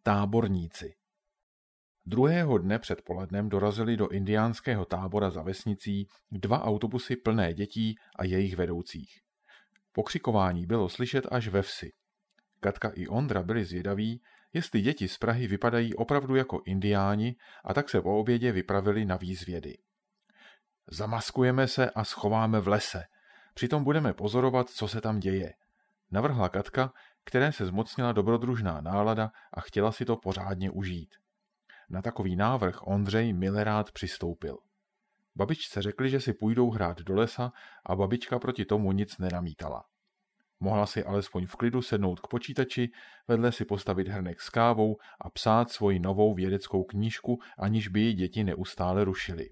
táborníci. Druhého dne předpolednem dorazili do indiánského tábora za vesnicí 2 autobusy plné dětí a jejich vedoucích. Pokřikování bylo slyšet až ve vsi. Katka i Ondra byli zvědaví, jestli děti z Prahy vypadají opravdu jako indiáni, a tak se po obědě vypravili na výzvědy. Zamaskujeme se a schováme v lese. Přitom budeme pozorovat, co se tam děje, navrhla Katka, které se zmocnila dobrodružná nálada a chtěla si to pořádně užít. Na takový návrh Ondřej milerád přistoupil. Babičce řekli, že si půjdou hrát do lesa a babička proti tomu nic nenamítala. Mohla si alespoň v klidu sednout k počítači, vedle si postavit hrnek s kávou a psát svoji novou vědeckou knížku, aniž by ji děti neustále rušily.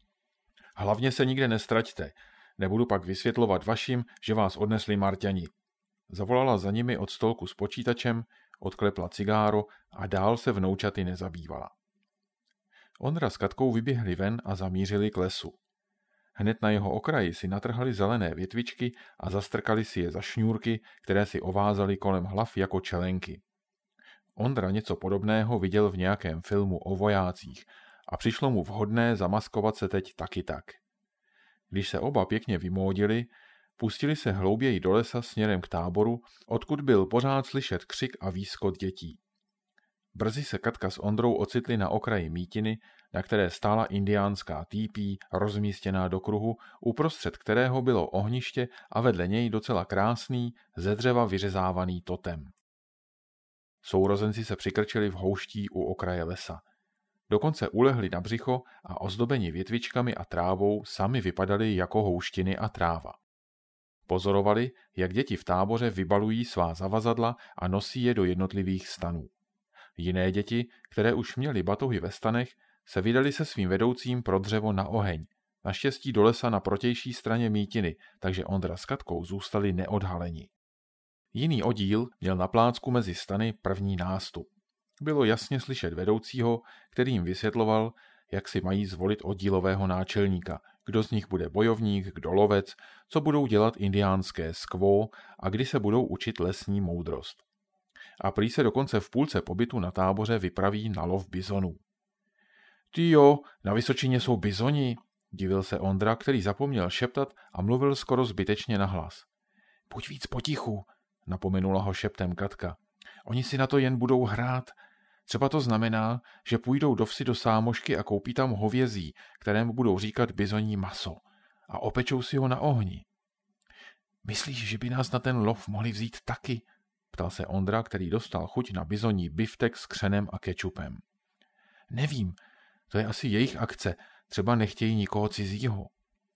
Hlavně se nikde nestraťte, nebudu pak vysvětlovat vašim, že vás odnesli Marťani. Zavolala za nimi od stolku s počítačem, odklepla cigáro a dál se vnoučaty nezabývala. Ondra s Katkou vyběhli ven a zamířili k lesu. Hned na jeho okraji si natrhali zelené větvičky a zastrkali si je za šňůrky, které si ovázali kolem hlav jako čelenky. Ondra něco podobného viděl v nějakém filmu o vojácích a přišlo mu vhodné zamaskovat se teď taky tak. Když se oba pěkně vymódili, pustili se hlouběji do lesa směrem k táboru, odkud byl pořád slyšet křik a výskot dětí. Brzy se Katka s Ondrou ocitli na okraji mítiny, na které stála indiánská týpí, rozmístěná do kruhu, uprostřed kterého bylo ohniště a vedle něj docela krásný, ze dřeva vyřezávaný totem. Sourozenci se přikrčili v houští u okraje lesa. Dokonce ulehli na břicho a ozdobeni větvičkami a trávou sami vypadali jako houštiny a tráva. Pozorovali, jak děti v táboře vybalují svá zavazadla a nosí je do jednotlivých stanů. Jiné děti, které už měly batohy ve stanech, se vydali se svým vedoucím pro dřevo na oheň, naštěstí do lesa na protější straně mítiny, takže Ondra s Katkou zůstali neodhaleni. Jiný oddíl měl na plácku mezi stany první nástup. Bylo jasně slyšet vedoucího, který jim vysvětloval, jak si mají zvolit oddílového náčelníka, kdo z nich bude bojovník, kdo lovec, co budou dělat indiánské skvó a kdy se budou učit lesní moudrost. A prý se dokonce v půlce pobytu na táboře vypraví na lov bizonů. Ty jo, na Vysočině jsou bizoni, divil se Ondra, který zapomněl šeptat a mluvil skoro zbytečně nahlas. Buď víc potichu, napomenula ho šeptem Katka. Oni si na to jen budou hrát. Třeba to znamená, že půjdou do vsi do sámošky a koupí tam hovězí, kterému budou říkat bizoní maso. A opečou si ho na ohni. Myslíš, že by nás na ten lov mohli vzít taky? Ptal se Ondra, který dostal chuť na bizoní biftek s křenem a kečupem. Nevím, to je asi jejich akce, třeba nechtějí nikoho cizího.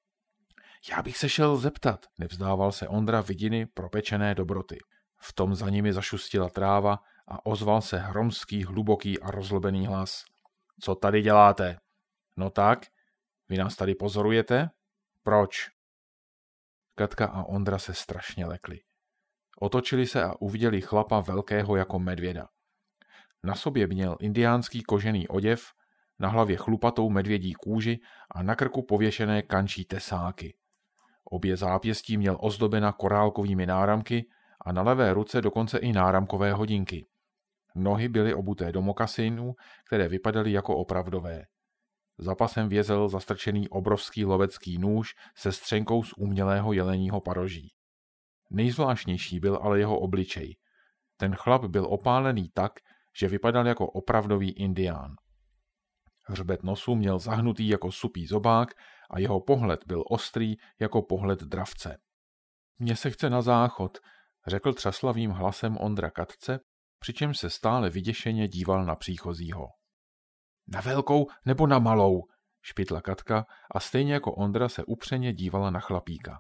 Já bych se šel zeptat, nevzdával se Ondra vidiny propečené dobroty. V tom za nimi zašustila tráva a ozval se hromský, hluboký a rozlobený hlas. Co tady děláte? No tak, vy nás tady pozorujete? Proč? Katka a Ondra se strašně lekli. Otočili se a uviděli chlapa velkého jako medvěda. Na sobě měl indiánský kožený oděv, na hlavě chlupatou medvědí kůži a na krku pověšené kančí tesáky. Obě zápěstí měl ozdobena korálkovými náramky a na levé ruce dokonce i náramkové hodinky. Nohy byly obuté do mokasinů, které vypadaly jako opravdové. Za pasem vězel zastrčený obrovský lovecký nůž se střenkou z umělého jeleního paroží. Nejzvláštnější byl ale jeho obličej. Ten chlap byl opálený tak, že vypadal jako opravdový indián. Hřbet nosu měl zahnutý jako supý zobák a jeho pohled byl ostrý jako pohled dravce. Mně se chce na záchod, řekl třaslavým hlasem Ondra Katce, přičemž se stále vyděšeně díval na příchozího. Na velkou nebo na malou, špitla Katka a stejně jako Ondra se upřeně dívala na chlapíka.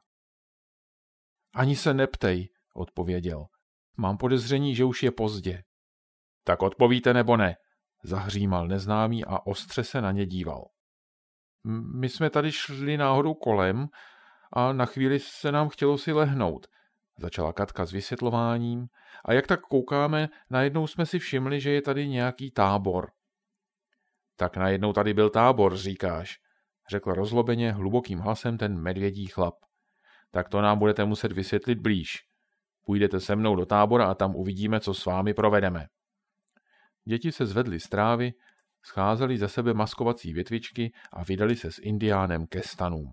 Ani se neptej, odpověděl. Mám podezření, že už je pozdě. Tak odpovíte nebo ne, zahřímal neznámý a ostře se na ně díval. My jsme tady šli náhodou kolem a na chvíli se nám chtělo si lehnout, začala Katka s vysvětlováním a jak tak koukáme, najednou jsme si všimli, že je tady nějaký tábor. Tak najednou tady byl tábor, říkáš, řekl rozlobeně hlubokým hlasem ten medvědí chlap. Tak to nám budete muset vysvětlit blíž. Půjdete se mnou do tábora a tam uvidíme, co s vámi provedeme. Děti se zvedly z trávy, scházely ze sebe maskovací větvičky a vydali se s indiánem ke stanům.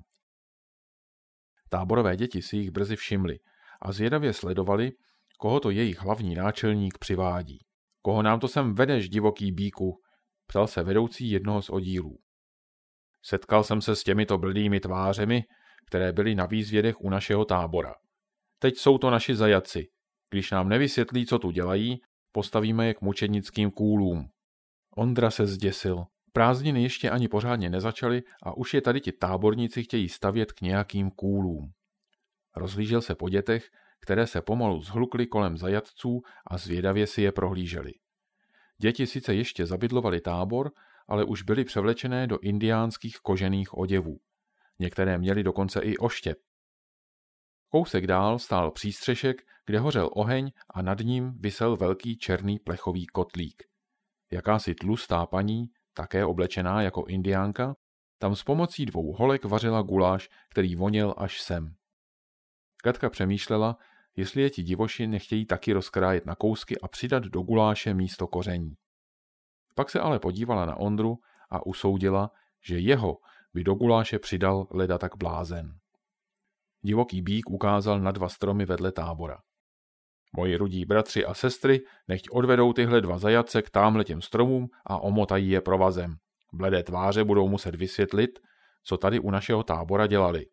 Táborové děti si jich brzy všimli a zvědavě sledovali, koho to jejich hlavní náčelník přivádí. Koho nám to sem vedeš, divoký bíku? Ptal se vedoucí jednoho z oddílů. Setkal jsem se s těmito bledými tvářemi, které byly na výzvědech u našeho tábora. Teď jsou to naši zajatci. Když nám nevysvětlí, co tu dělají, postavíme je k mučednickým kůlům. Ondra se zděsil. Prázdniny ještě ani pořádně nezačaly a už je tady ti táborníci chtějí stavět k nějakým kůlům. Rozhlížel se po dětech, které se pomalu zhlukly kolem zajatců a zvědavě si je prohlíželi. Děti sice ještě zabydlovaly tábor, ale už byly převlečené do indiánských kožených oděvů. Některé měly dokonce i oštěp. Kousek dál stál přístřešek, kde hořel oheň a nad ním visel velký černý plechový kotlík. Jakási tlustá paní, také oblečená jako indiánka, tam s pomocí 2 holek vařila guláš, který voněl až sem. Katka přemýšlela, jestli je ti divoši nechtějí taky rozkrájet na kousky a přidat do guláše místo koření. Pak se ale podívala na Ondru a usoudila, že jeho by do guláše přidal leda tak blázen. Divoký bík ukázal na 2 stromy vedle tábora. Moji rudí bratři a sestry nechť odvedou tyhle 2 zajatce k támhletěm stromům a omotají je provazem. Bledé tváře budou muset vysvětlit, co tady u našeho tábora dělali.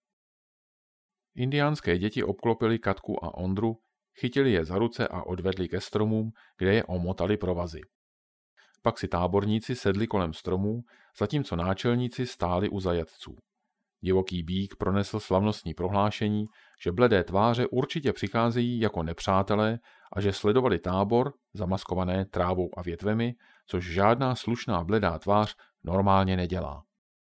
Indiánské děti obklopily Katku a Ondru, chytili je za ruce a odvedli ke stromům, kde je omotali provazy. Pak si táborníci sedli kolem stromů, zatímco náčelníci stáli u zajatců. Divoký bík pronesl slavnostní prohlášení, že bledé tváře určitě přicházejí jako nepřátelé a že sledovali tábor, zamaskované trávou a větvemi, což žádná slušná bledá tvář normálně nedělá.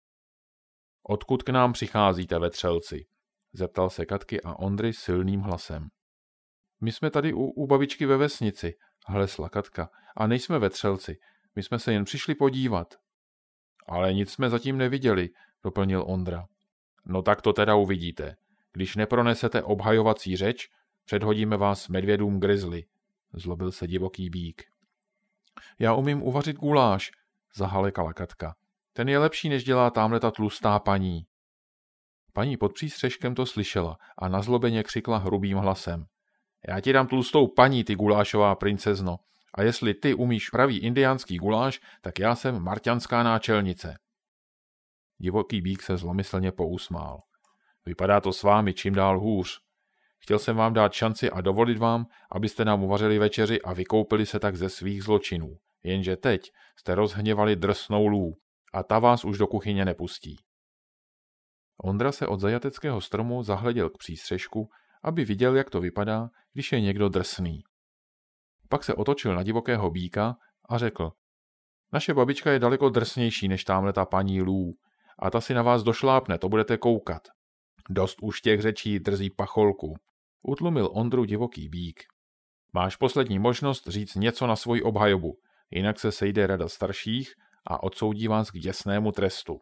Odkud k nám přicházíte, vetřelci? Zeptal se Katky a Ondry silným hlasem. My jsme tady u babičky ve vesnici, hlesla Katka, a nejsme vetřelci, my jsme se jen přišli podívat. Ale nic jsme zatím neviděli, doplnil Ondra. No tak to teda uvidíte. Když nepronesete obhajovací řeč, předhodíme vás medvědům grizzly, zlobil se divoký bík. Já umím uvařit guláš, zahalekala Katka. Ten je lepší, než dělá támhle ta tlustá paní. Paní pod přístřeškem to slyšela a nazlobeně křikla hrubým hlasem. Já ti dám tlustou paní, ty gulášová princezno. A jestli ty umíš pravý indiánský guláš, tak já jsem marťanská náčelnice. Divoký bík se zlomyslně pousmál. Vypadá to s vámi čím dál hůř. Chtěl jsem vám dát šanci a dovolit vám, abyste nám uvařili večeři a vykoupili se tak ze svých zločinů. Jenže teď jste rozhněvali drsnou Lů a ta vás už do kuchyně nepustí. Ondra se od zajateckého stromu zahleděl k přístřešku, aby viděl, jak to vypadá, když je někdo drsný. Pak se otočil na divokého bíka a řekl: Naše babička je daleko drsnější než támhle ta paní Lů a ta si na vás došlápne, to budete koukat. Dost už těch řečí, drzí pacholku, utlumil Ondru divoký bík. Máš poslední možnost říct něco na svoji obhajobu, jinak se sejde rada starších a odsoudí vás k děsnému trestu.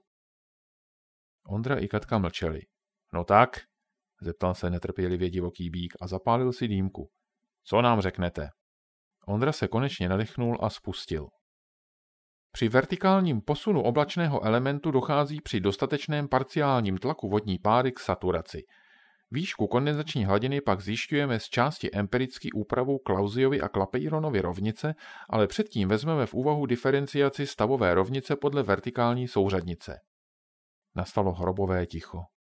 Ondra i Katka mlčeli. No tak, zeptal se netrpělivě divoký bík a zapálil si dýmku. Co nám řeknete? Ondra se konečně nadechnul a spustil. Při vertikálním posunu oblačného elementu dochází při dostatečném parciálním tlaku vodní páry k saturaci. Výšku kondenzační hladiny pak zjišťujeme z části empiricky úpravou Clausiovy a Clapeyronovy rovnice, ale předtím vezmeme v úvahu diferenciaci stavové rovnice podle vertikální souřadnice. Nastalo hrobové ticho.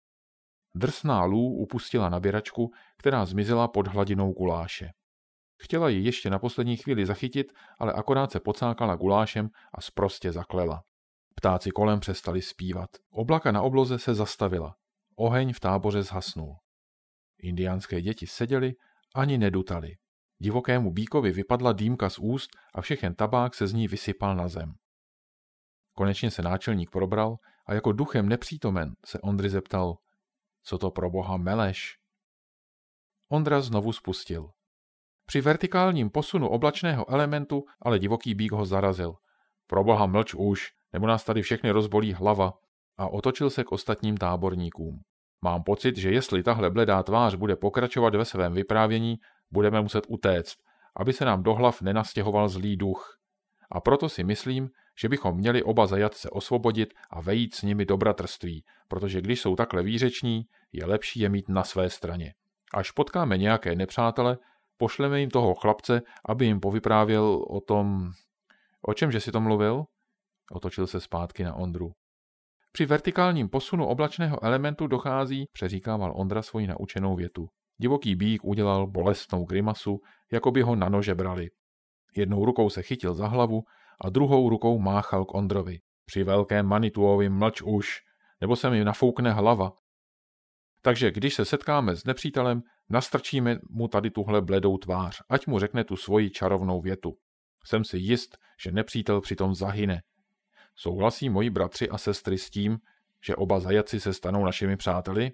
Drsná Lů upustila naběračku, která zmizela pod hladinou guláše. Chtěla ji ještě na poslední chvíli zachytit, ale akorát se pocákala gulášem a sprostě zaklela. Ptáci kolem přestali zpívat. Oblaka na obloze se zastavila. Oheň v táboře zhasnul. Indiánské děti seděly, ani nedutali. Divokému bíkovi vypadla dýmka z úst a všechen tabák se z ní vysypal na zem. Konečně se náčelník probral a jako duchem nepřítomen se Ondry zeptal: Co to pro boha meleš? Ondra znovu spustil. Při vertikálním posunu oblačného elementu ale divoký bík ho zarazil. Pro boha mlč už, nebo nás tady všechny rozbolí hlava, a otočil se k ostatním táborníkům. Mám pocit, že jestli tahle bledá tvář bude pokračovat ve svém vyprávění, budeme muset utéct, aby se nám do hlav nenastěhoval zlý duch. A proto si myslím, že bychom měli oba zajatce osvobodit a vejít s nimi do bratrství, protože když jsou takhle výřeční, je lepší je mít na své straně. Až potkáme nějaké nepřátele, pošleme jim toho chlapce, aby jim povyprávěl o tom... O čemže si to mluvil? Otočil se zpátky na Ondru. Při vertikálním posunu oblačného elementu dochází, přeříkával Ondra svoji naučenou větu. Divoký býk udělal bolestnou grimasu, jako by ho na nože brali. Jednou rukou se chytil za hlavu a druhou rukou máchal k Ondrovi. Při velkém Manituovi mlč už, nebo se mi nafoukne hlava. Takže když se setkáme s nepřítelem, nastrčíme mu tady tuhle bledou tvář, ať mu řekne tu svoji čarovnou větu. Jsem si jist, že nepřítel přitom zahyne. Souhlasí moji bratři a sestry s tím, že oba zajatci se stanou našimi přáteli?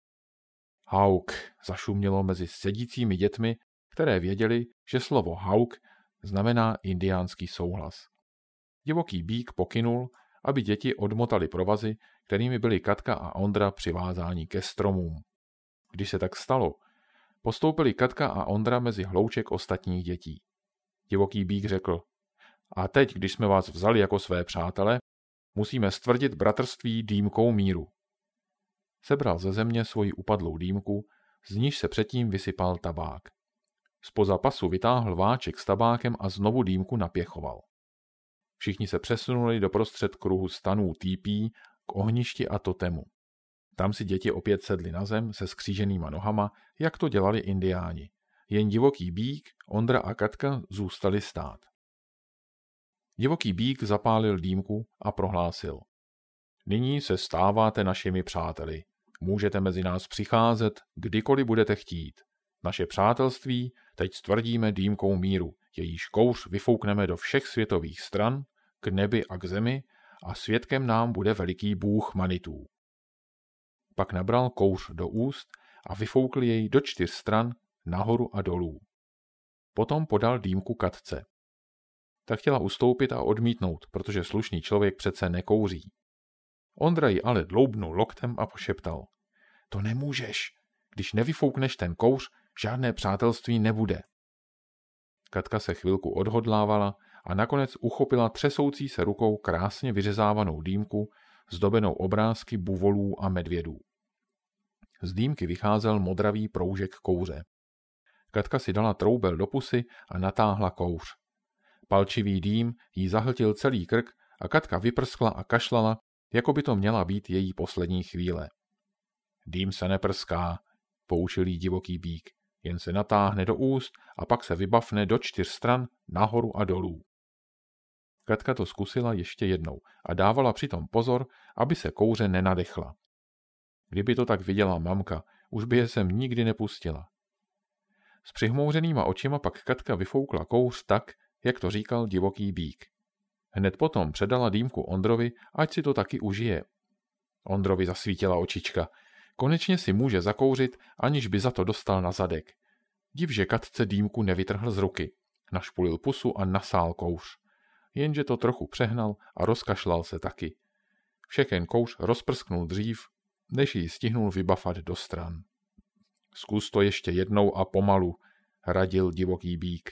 Hauk zašumělo mezi sedícími dětmi, které věděli, že slovo hauk znamená indiánský souhlas. Divoký býk pokynul, aby děti odmotali provazy, kterými byli Katka a Ondra přivázáni ke stromům. Když se tak stalo, postoupili Katka a Ondra mezi hlouček ostatních dětí. Divoký býk řekl: A teď, když jsme vás vzali jako své přátele, musíme stvrdit bratrství dýmkou míru. Sebral ze země svoji upadlou dýmku, z níž se předtím vysypal tabák. Zpoza pasu vytáhl váček s tabákem a znovu dýmku napěchoval. Všichni se přesunuli doprostřed kruhu stanů týpí k ohništi a totemu. Tam si děti opět sedly na zem se skříženýma nohama, jak to dělali indiáni. Jen divoký býk, Ondra a Katka zůstali stát. Divoký býk zapálil dýmku a prohlásil: Nyní se stáváte našimi přáteli. Můžete mezi nás přicházet, kdykoliv budete chtít. Naše přátelství teď stvrdíme dýmkou míru, jejíž kouř vyfoukneme do všech světových stran, k nebi a k zemi, a svědkem nám bude veliký bůh Manitů. Pak nabral kouř do úst a vyfoukl jej do 4 stran, nahoru a dolů. Potom podal dýmku Katce. Ta chtěla ustoupit a odmítnout, protože slušný člověk přece nekouří. Ondra ji ale dloubnul loktem a pošeptal: To nemůžeš. Když nevyfoukneš ten kouř, žádné přátelství nebude. Katka se chvilku odhodlávala a nakonec uchopila třesoucí se rukou krásně vyřezávanou dýmku, zdobenou obrázky buvolů a medvědů. Z dýmky vycházel modravý proužek kouře. Katka si dala troubel do pusy a natáhla kouř. Palčivý dým jí zahltil celý krk a Katka vyprskla a kašlala, jako by to měla být její poslední chvíle. Dým se neprská, poučil jí divoký býk, jen se natáhne do úst a pak se vybavne do 4 stran, nahoru a dolů. Katka to zkusila ještě jednou a dávala přitom pozor, aby se kouře nenadechla. Kdyby to tak viděla mamka, už by je sem nikdy nepustila. S přihmouřenýma očima pak Katka vyfoukla kouř tak, jak to říkal divoký býk. Hned potom předala dýmku Ondrovi, ať si to taky užije. Ondrovi zasvítila očička. Konečně si může zakouřit, aniž by za to dostal na zadek. Div, že Katce dýmku nevytrhl z ruky. Našpulil pusu a nasál kouř. Jenže to trochu přehnal a rozkašlal se taky. Všechen kouř rozprsknul dřív, než ji stihnul vybafat do stran. Zkus to ještě jednou a pomalu, radil divoký býk.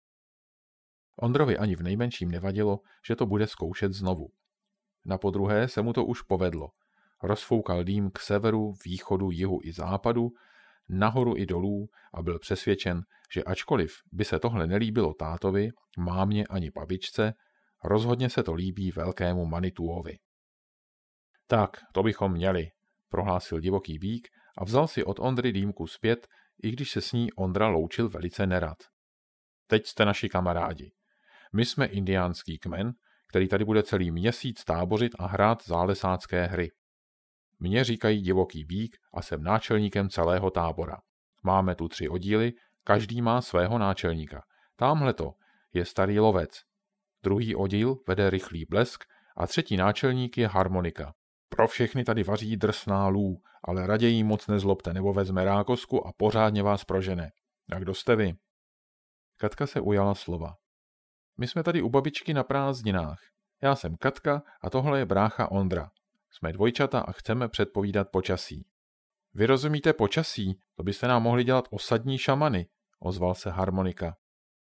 Ondrovi ani v nejmenším nevadilo, že to bude zkoušet znovu. Napodruhé se mu to už povedlo. Rozfoukal dým k severu, východu, jihu i západu, nahoru i dolů a byl přesvědčen, že ačkoliv by se tohle nelíbilo tátovi, mámě ani babičce, rozhodně se to líbí velkému Manituovi. Tak, to bychom měli, prohlásil divoký býk a vzal si od Ondry dýmku zpět, i když se s ní Ondra loučil velice nerad. Teď jste naši kamarádi. My jsme indiánský kmen, který tady bude celý měsíc tábořit a hrát zálesácké hry. Mně říkají divoký býk a jsem náčelníkem celého tábora. Máme tu 3 oddíly, každý má svého náčelníka. Támhleto je starý lovec. Druhý oddíl vede rychlý blesk a 3. náčelník je harmonika. Pro všechny tady vaří drsná lů, ale raději moc nezlobte, nebo vezme rákosku a pořádně vás prožene. A kdo jste vy? Katka se ujala slova. My jsme tady u babičky na prázdninách. Já jsem Katka a tohle je brácha Ondra. Jsme dvojčata a chceme předpovídat počasí. Vy rozumíte počasí? To byste nám mohli dělat osadní šamany, ozval se harmonika.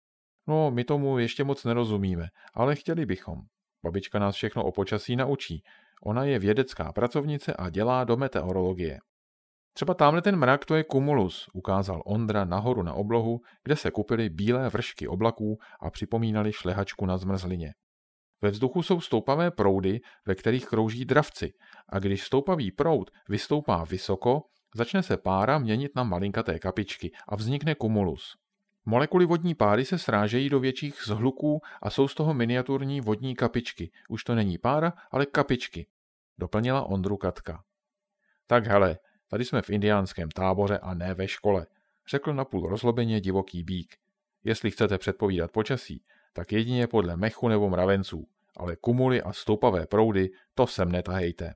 No, my tomu ještě moc nerozumíme, ale chtěli bychom. Babička nás všechno o počasí naučí. Ona je vědecká pracovnice a dělá do meteorologie. Třeba tamhle ten mrak, to je cumulus, ukázal Ondra nahoru na oblohu, kde se kupily bílé vršky oblaků a připomínaly šlehačku na zmrzlině. Ve vzduchu jsou stoupavé proudy, ve kterých krouží dravci, a když stoupavý proud vystoupá vysoko, začne se pára měnit na malinkaté kapičky a vznikne cumulus. Molekuly vodní páry se srážejí do větších zhluků a jsou z toho miniaturní vodní kapičky. Už to není pára, ale kapičky, doplnila Ondru Katka. Tak hele, tady jsme v indiánském táboře a ne ve škole, řekl napůl rozlobeně divoký býk. Jestli chcete předpovídat počasí, tak jedině podle mechu nebo mravenců, ale kumuly a stoupavé proudy, to sem netahejte.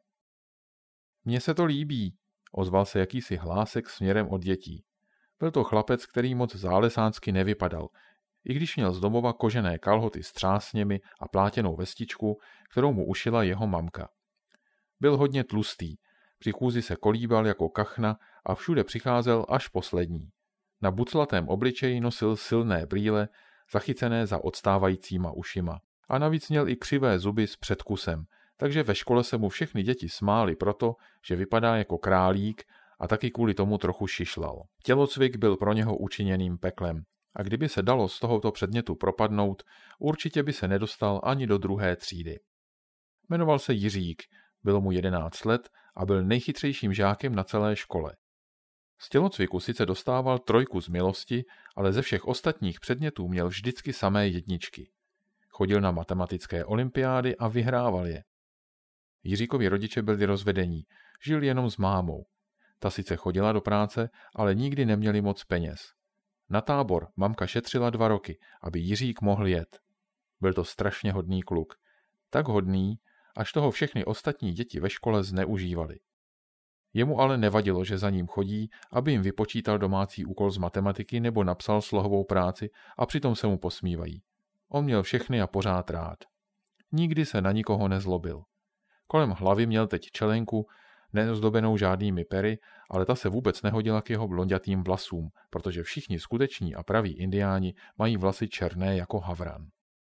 Mně se to líbí, ozval se jakýsi hlásek směrem od dětí. Byl to chlapec, který moc zálesánsky nevypadal, i když měl z domova kožené kalhoty s třásněmi a plátěnou vestičku, kterou mu ušila jeho mamka. Byl hodně tlustý, při chůzi se kolíbal jako kachna a všude přicházel až poslední. Na buclatém obličeji nosil silné brýle, zachycené za odstávajícíma ušima. A navíc měl i křivé zuby s předkusem, takže ve škole se mu všechny děti smály proto, že vypadá jako králík a taky kvůli tomu trochu šišlal. Tělocvik byl pro něho učiněným peklem a kdyby se dalo z tohoto předmětu propadnout, určitě by se nedostal ani do 2. třídy. Jmenoval se Jiřík, bylo mu 11 let a byl nejchytřejším žákem na celé škole. Z tělocviku sice dostával 3 z milosti, ale ze všech ostatních předmětů měl vždycky samé jedničky. Chodil na matematické olympiády a vyhrával je. Jiříkovi rodiče byli rozvedení, žil jenom s mámou. Ta sice chodila do práce, ale nikdy neměli moc peněz. Na tábor mamka šetřila 2 roky, aby Jiřík mohl jet. Byl to strašně hodný kluk. Tak hodný, až toho všechny ostatní děti ve škole zneužívali. Jemu ale nevadilo, že za ním chodí, aby jim vypočítal domácí úkol z matematiky nebo napsal slohovou práci a přitom se mu posmívají. On měl všechny a pořád rád. Nikdy se na nikoho nezlobil. Kolem hlavy měl teď čelenku, neozdobenou žádnými pery, ale ta se vůbec nehodila k jeho blonďatým vlasům, protože všichni skuteční a praví indiáni mají vlasy černé jako havran.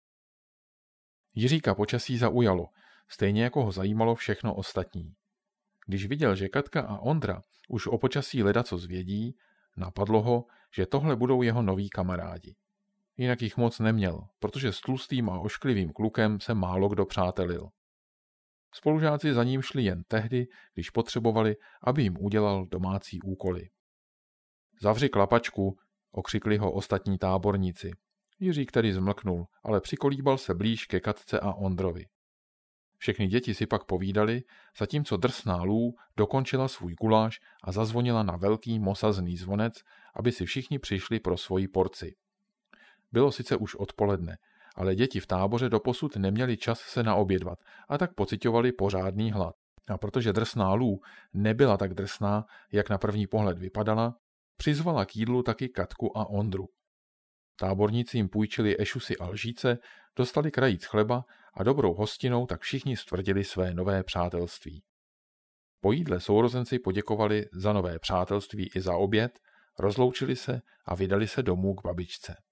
Jiříka počasí zaujalo, stejně jako ho zajímalo všechno ostatní. Když viděl, že Katka a Ondra už o počasí ledacos vědí, napadlo ho, že tohle budou jeho noví kamarádi. Jinak jich moc neměl, protože s tlustým a ošklivým klukem se málo kdo přátelil. Spolužáci za ním šli jen tehdy, když potřebovali, aby jim udělal domácí úkoly. Zavři klapačku, okřikli ho ostatní táborníci. Jiřík tedy zmlknul, ale přikolíbal se blíž ke Katce a Ondrovi. Všechny děti si pak povídali, zatímco drsná Lů dokončila svůj guláš a zazvonila na velký mosazný zvonec, aby si všichni přišli pro svoji porci. Bylo sice už odpoledne, ale děti v táboře doposud neměli čas se naobědvat a tak pociťovali pořádný hlad. A protože drsná Lů nebyla tak drsná, jak na první pohled vypadala, přizvala k jídlu taky Katku a Ondru. Táborníci jim půjčili ešusy a lžíce, dostali krajíc chleba a dobrou hostinou tak všichni stvrdili své nové přátelství. Po jídle sourozenci poděkovali za nové přátelství i za oběd, rozloučili se a vydali se domů k babičce.